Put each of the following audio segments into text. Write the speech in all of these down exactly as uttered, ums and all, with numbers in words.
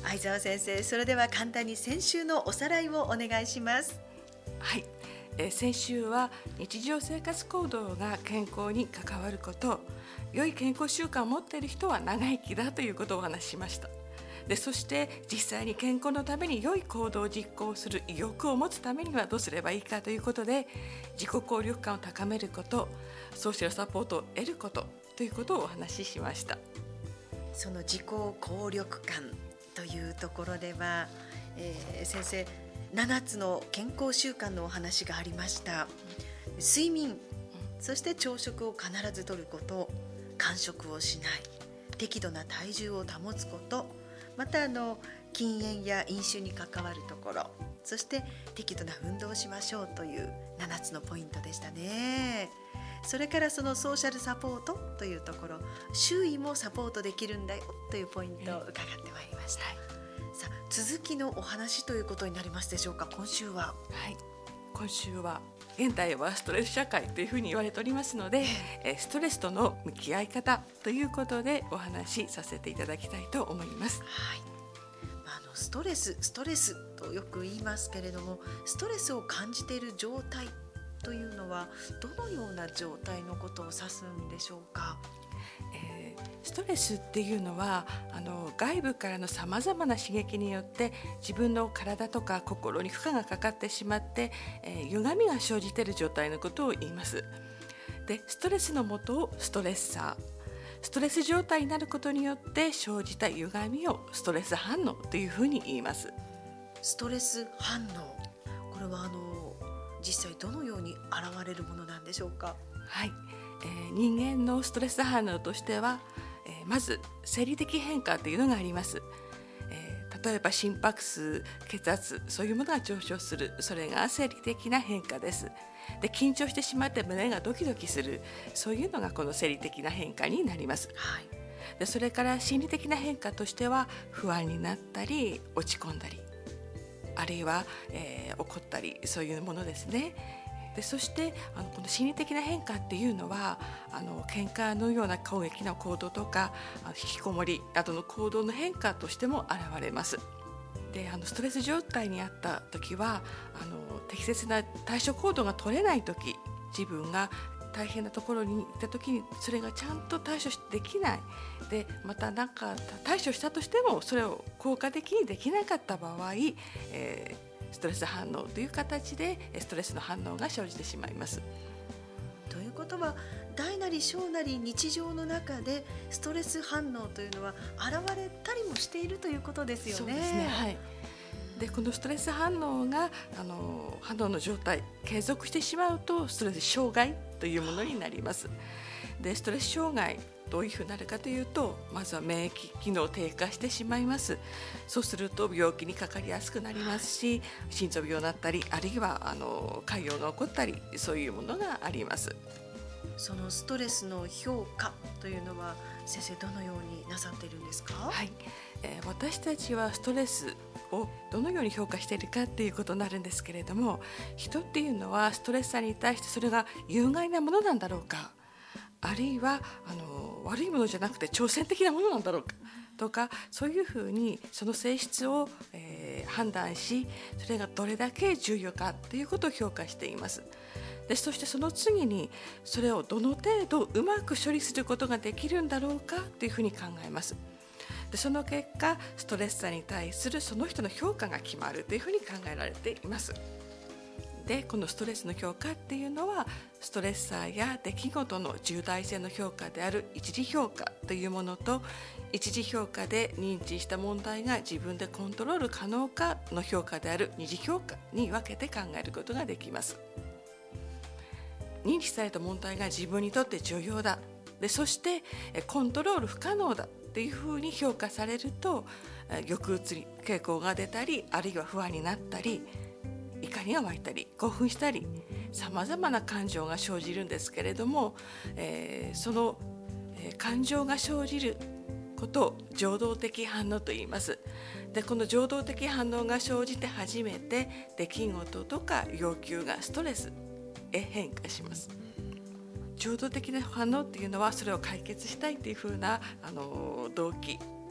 相澤先生、それでは簡単に先週のおさらいをお願いします。 はい、えー、先週は日常生活行動が健康に関わること、良い健康習慣を持っている人は長生きだということをお話ししました。でそして実際に健康のために良い行動を実行する意欲を持つためにはどうすればいいかということで、自己効力感を高めること、ソーシャルサポートを得ることということをお話ししました。 その自己効力感というところでは、えー、先生ななつの健康習慣のお話がありました。睡眠、そして朝食を必ずとること、間食をしない、適度な体重を保つこと、またあの禁煙や飲酒に関わるところ、そして適度な運動をしましょうというななつのポイントでしたね。それからそのソーシャルサポートというところ、周囲もサポートできるんだよというポイントを伺ってまいりました。はい、さあ続きのお話ということになりますでしょうか。今週は、 はい、今週は現代はストレス社会というふうに言われておりますので、ストレスとの向き合い方ということでお話しさせていただきたいと思います。 はい、あのストレスストレスとよく言いますけれども、ストレスを感じている状態というのはどのような状態のことを指すんでしょうか。 えー、ストレスっていうのはあの外部からのさまざまな刺激によって自分の体とか心に負荷がかかってしまって、えー、歪みが生じている状態のことを言います。でストレスのもとをストレッサー、ストレス状態になることによって生じた歪みをストレス反応というふうに言います。 ストレス反応、これはあの実際どのように現れるものなんでしょうか。 はい、えー、人間のストレス反応としては、えー、まず生理的変化というのがあります。えー、例えば心拍数、血圧、そういうものが上昇する、それが生理的な変化です。で緊張してしまって胸がドキドキする、そういうのがこの生理的な変化になります。 はい、 でそれから心理的な変化としては不安になったり落ち込んだり、あるいは、えー、怒ったり、そういうものですね。でそしてあのこの心理的な変化っていうのはあの喧嘩のような攻撃の行動とか引きこもりなどの行動の変化としても現れます。であのストレス状態にあった時はあの適切な対処行動が取れない時、自分が大変なところに行った時にそれがちゃんと対処できないで、また何か対処したとしてもそれを効果的にできなかった場合、えーストレス反応という形でストレスの反応が生じてしまいます。 ということは大なり小なり日常の中でストレス反応というのは現れたりもしているということですよね。 そうですね、はい。でこのストレス反応があの反応の状態継続してしまうとストレス障害というものになります。でストレス障害どういうふうになるかというと、まずは免疫機能低下してしまいます。そうすると病気にかかりやすくなりますし、心臓病になったり、あるいはあの潰瘍が起こったり、そういうものがあります。 そのストレスの評価というのは先生どのようになさっているんですか。 はい、えー、私たちはストレスをどのように評価しているかっていうことになるんですけれども、人っていうのはストレスさに対してそれが有害なものなんだろうか、あるいはあの悪いものじゃなくて挑戦的なものなんだろうかとか、そういうふうにその性質を、えー、判断し、それがどれだけ重要かということを評価しています。でそしてその次にそれをどの程度うまく処理することができるんだろうかというふうに考えます。でその結果ストレッサーに対するその人の評価が決まるというふうに考えられています。でこのストレスの評価っていうのはストレッサーや出来事の重大性の評価である一次評価というものと、一次評価で認知した問題が自分でコントロール可能かの評価である二次評価に分けて考えることができます。認知された問題が自分にとって重要だ、でそしてコントロール不可能だっていうふうに評価されると、抑うつ傾向が出たり、あるいは不安になったり、怒りが湧いたり興奮したり、さまざまな感情が生じるんですけれども、えー、その、えー、感情が生じることを情動的反応と言います。でこの情動的反応が生じて初めて出来事とか要求がストレスへ変化します。情動的な反応っていうのはそれを解決したいっていう風なあの動機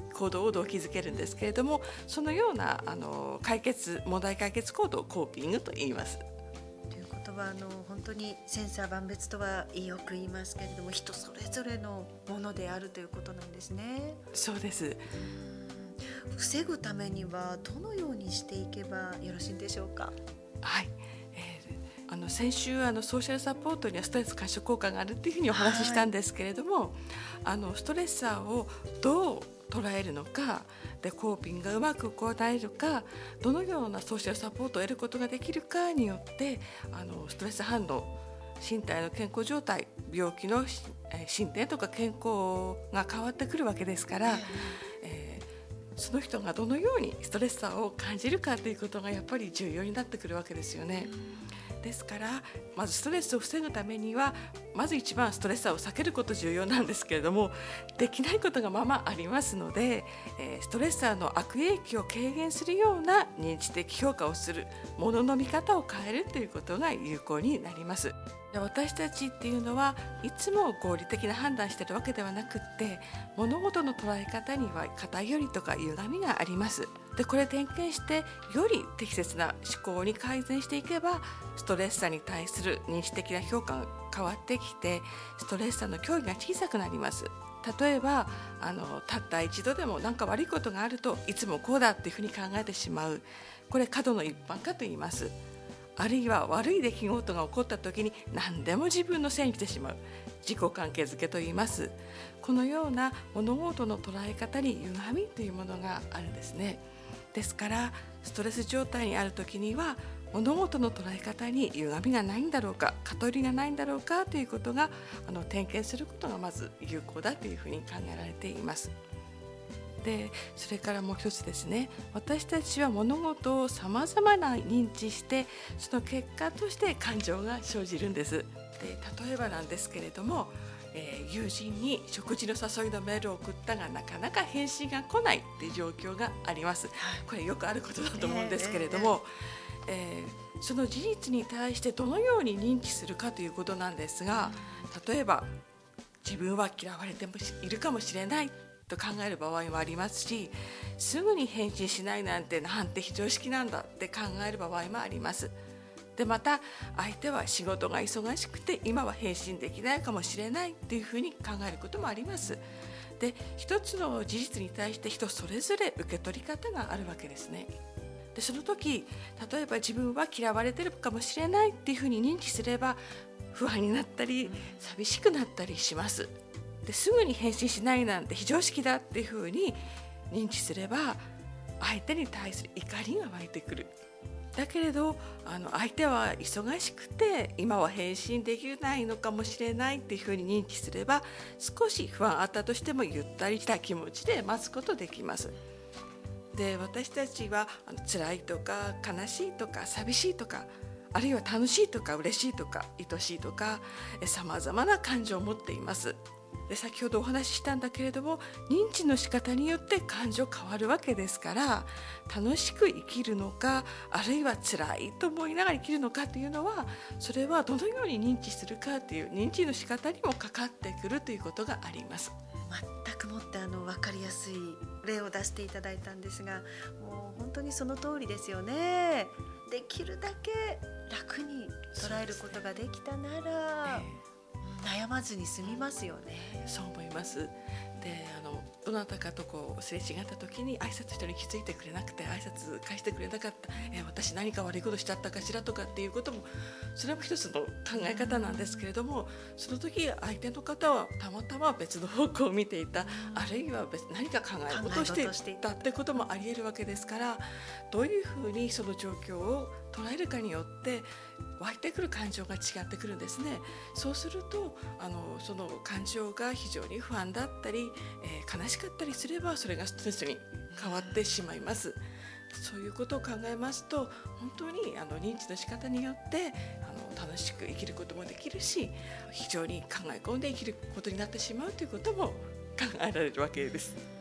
行動を動機づけるんですけれども、そのようなあの解決問題解決行動をコーピングと言います。 ということはあの本当に千差万別とはよく言いますけれども、人それぞれのものであるということなんですね。 そうです。 防ぐためにはどのようにしていけばよろしいんでしょうか。 はい、えー、あの先週あのソーシャルサポートにはストレス解消効果があるっていうふうにお話ししたんですけれども、はい、あのストレッサーをどう捉えるのかで、コーピングがうまく行えるか、どのようなソーシャルサポートを得ることができるかによってあのストレス反応、身体の健康状態、病気の進展とか健康が変わってくるわけですから、えー、その人がどのようにストレッサーを感じるかということがやっぱり重要になってくるわけですよね。ですからまずストレスを防ぐためにはまず一番ストレッサーを避けること重要なんですけれども、できないことがままありますので、えー、ストレッサーの悪影響を軽減するような認知的評価をする、ものの見方を変えるということが有効になります。私たちっていうのはいつも合理的な判断しているわけではなくって、物事の捉え方には偏りとか歪みがあります。でこれ点検してより適切な思考に改善していけば、ストレッサーに対する認知的な評価が変わってきて、ストレッサーの脅威が小さくなります。例えばあのたった一度でも何か悪いことがあるといつもこうだっていうふうに考えてしまう、これ過度の一般化と言います。あるいは悪い出来事が起こった時に何でも自分のせいにしてしまう、自己関係づけと言います。このような物事の捉え方に歪みというものがあるんですね。ですからストレス状態にある時には物事の捉え方に歪みがないんだろうか、偏りがないんだろうかということがあの点検することがまず有効だというふうに考えられています。でそれからもう一つですね、私たちは物事をさまざまな認知して、その結果として感情が生じるんです。で例えばなんですけれども、えー、友人に食事の誘いのメールを送ったがなかなか返信が来ないっていう状況があります。これよくあることだと思うんですけれども、えーえー、その事実に対してどのように認知するかということなんですが、例えば自分は嫌われてもいるかもしれないと考える場合もありますし、すぐに返信しないなんてなんて非常識なんだって考える場合もあります。でまた相手は仕事が忙しくて今は返信できないかもしれないっていうふうに考えることもあります。で一つの事実に対して人それぞれ受け取り方があるわけですね。でその時例えば自分は嫌われてるかもしれないっていうふうに認知すれば不安になったり寂しくなったりします。ですぐに返信しないなんて非常識だっていうふうに認知すれば相手に対する怒りが湧いてくる。だけれどあの相手は忙しくて今は返信できないのかもしれないっていうふうに認知すれば、少し不安あったとしてもゆったりした気持ちで待つことできます。で私たちはあの辛いとか悲しいとか寂しいとか、あるいは楽しいとか嬉しいとか愛しいとかさまざまな感情を持っています。で先ほどお話ししたんだけれども、認知の仕方によって感情変わるわけですから、楽しく生きるのかあるいは辛いと思いながら生きるのかというのは、それはどのように認知するかという認知の仕方にもかかってくるということがあります。 全くもってあの分かりやすい例を出していただいたんですが、もう本当にその通りですよね。できるだけ楽に捉えることができたなら、悩まずに済みますよね。 そう思います。であのどなたかとこうすれ違った時に挨拶人に気づいてくれなくて挨拶返してくれなかった、え私何か悪いことしちゃったかしらとかっていうことも、それも一つの考え方なんですけれども、その時相手の方はたまたま別の方向を見ていた、あるいは別何か考え事をしていたってこともあり得るわけですから、どういうふうにその状況を捉えるかによって湧いてくる感情が違ってくるんですね。そうするとあのその感情が非常に不安だったり、えー、悲しかったりすればそれがストレスに変わってしまいます。そういうことを考えますと、本当にあの認知の仕方によってあの楽しく生きることもできるし、非常に考え込んで生きることになってしまうということも考えられるわけです。